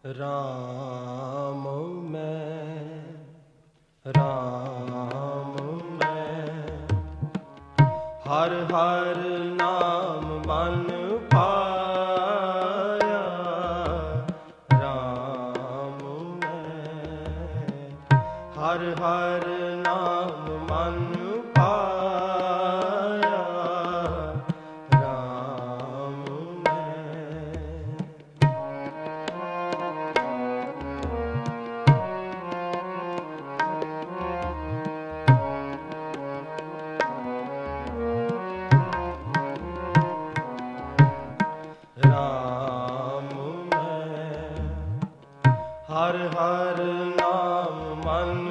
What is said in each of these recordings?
राम मैं हर हर नाम मन पाया। राम मैं हर हर नाम मन पाया। राम हर हर नाम मन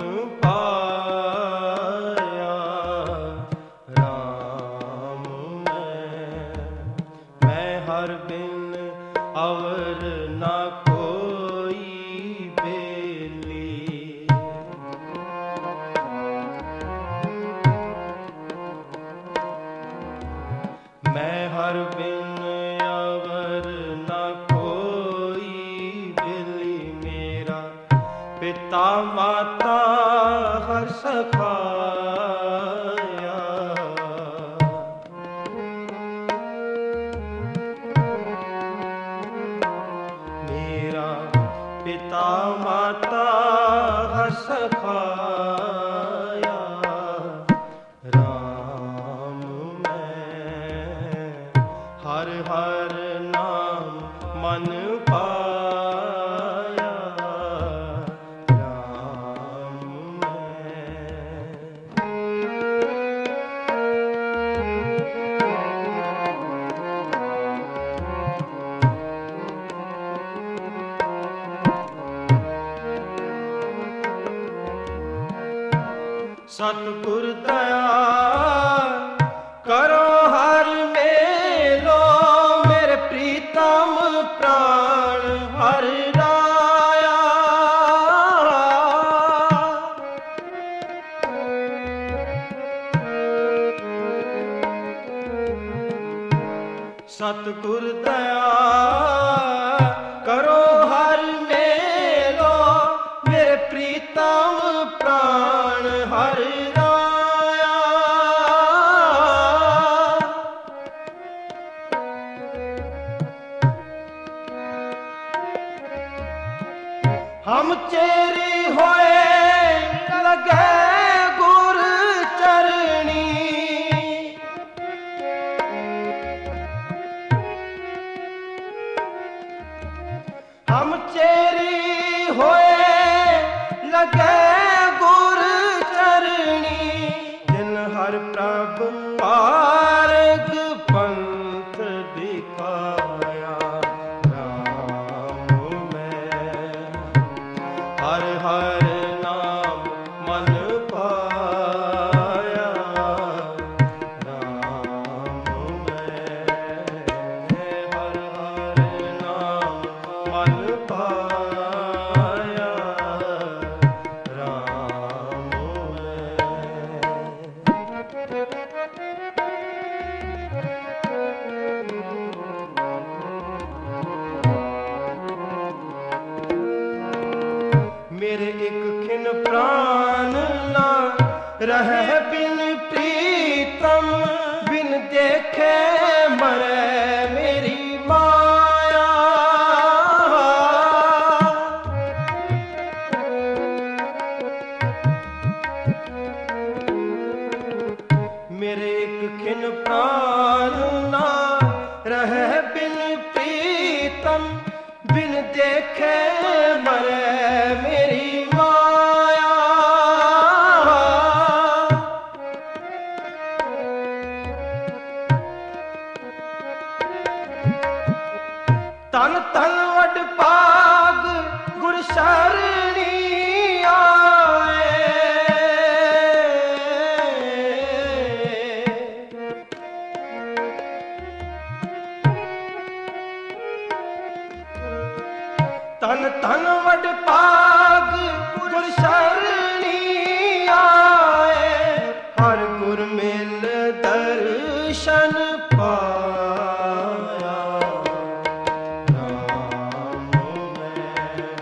पाया। राम मैं हर बिन अवर न कोई बेली। मैं हर बिन अवर न पिता माता हर सखाया। मेरा पिता माता हर सखाया। राम मैं हर हर नाम मन पाया। सतगुर दया करो हर मेलो। मेरे प्रीतम प्राण हर राया। सतगुर दया करो हर मेलो। मेरे प्रीतम प्राण हर राया। हम चेरी होए लगे गुर चरणी। हम चेरी होए लगे गुर चरणी। जिन हर प्रभ मार्ग पंथ दिखाया। राम मैं हर हर नाम मन पाया। राम मैं हर हर नाम मन पाया। राम मेरे एक खिन प्राण ना रहे बिन प्रीतम। बिन देखे मरे मेरी माया। मेरे एक खिन प्राण ना रहे बिन प्रीतम। बिन देखे मरे मेरी माया। तन तन वड पाग गुर शरणी आए। तन तन वड पाग गुर शरणी आए। हर गुर मिल दर्शन पाया। राम मैं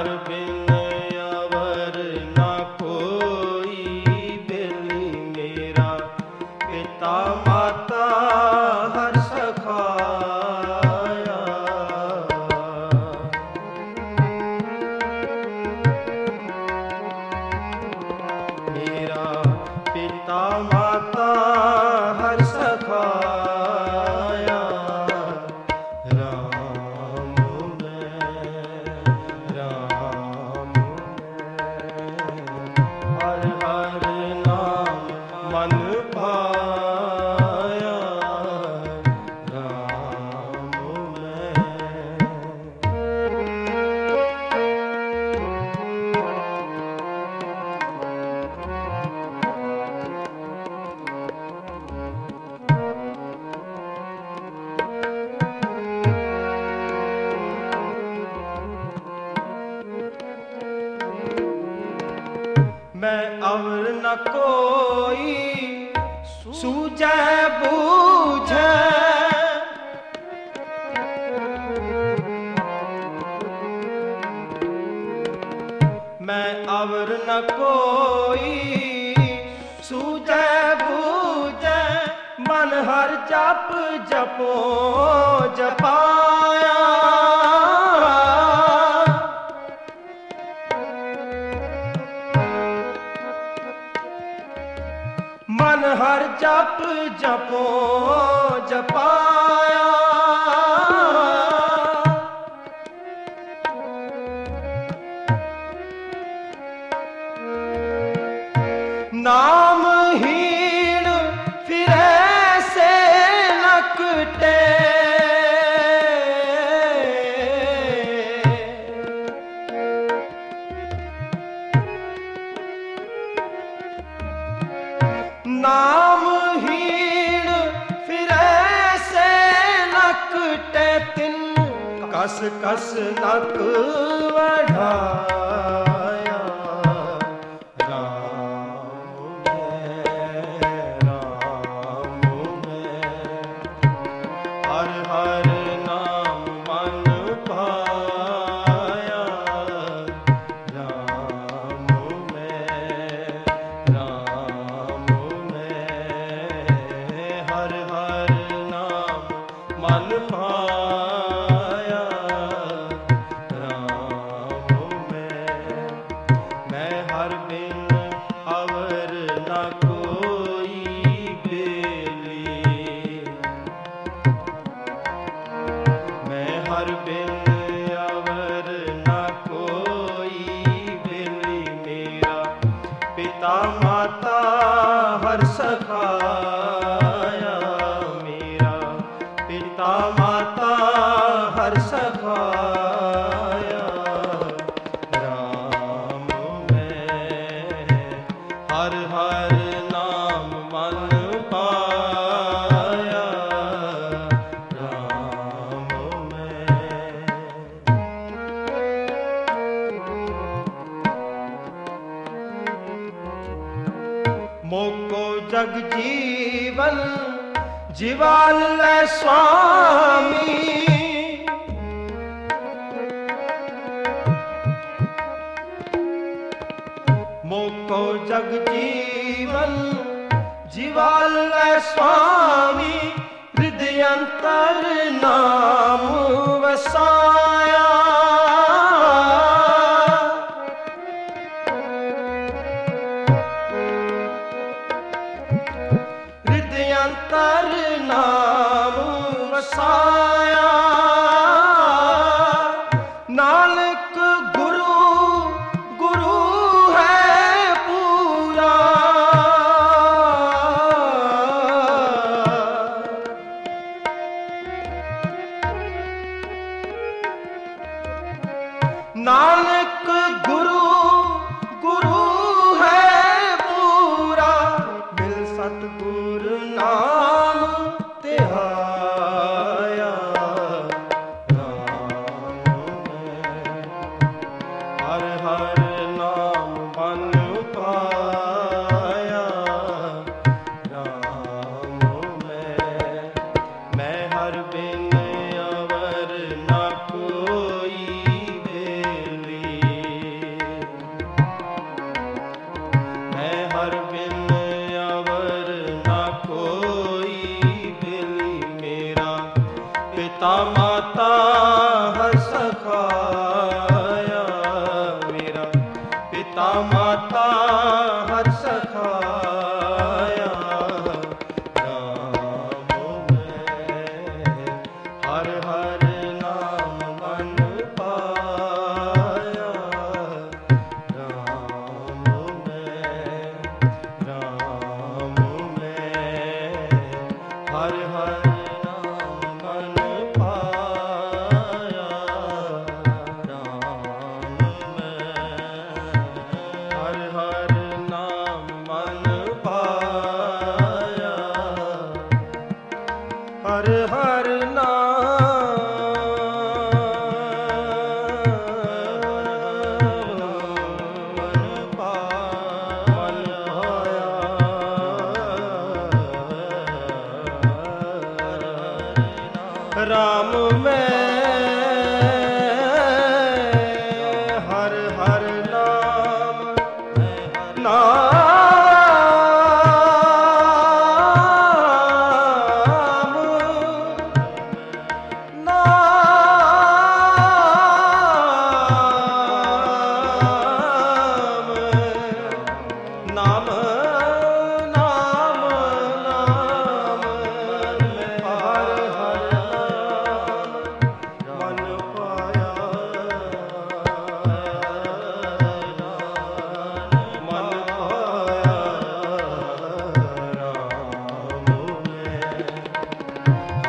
ਹਰ ਬਿਨ ਅਵਰ ਨਾ ਕੋਈ ਬੇਲੀ ਮੇਰਾ ਪਿਤਾ ਮਾਤਾ ਹਰ ਸਖਾਇਆ। ਮੇਰਾ ਪਿਤਾ ਮਾਤਾ ਹਰ ਸਖਾਇਆ। ਰਾਮ ਹਰ ਹਰ ਨਾਮ ਮਨ ਭਾਇਆ। ਰਾਮ मैं अवर न कोई सूझै बूझै। मैं अवर न कोई सूझै बूझै। मन हर जप जपो जपाया। मन हर जप जपो जपाया। नाम हीण फिरै से लकटे। नाम हीण फिरै से लकटे। तिन कस कस नक वढ़ाया। राम हर हर नाम मन पाया। हर हर नाम मन भाया। राम मैं हर बिन अवर न कोई बेली। मैं हर बिन अवर न कोई बेली मेरा पिता माता हर सखाया। मेरा पिता माता हर सखाया। राम हर हर नाम मन पाया। राम मोको जग जीवन जीवाल लै स्वामी। मोको जग जीवन जीवाल लै स्वामी। हृदय अंतर नाम वसाया। हृदय अंतर नाम वसाया। नानक गुरु गुरु है पूरा। नानक गुरु गुरु है पूरा। मिल सतगुर नाम तिहाया। हर हर नाम मन पाया। राम मैं हर बिन अवर न कोई बेली।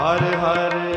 ਹਰ ਹਰ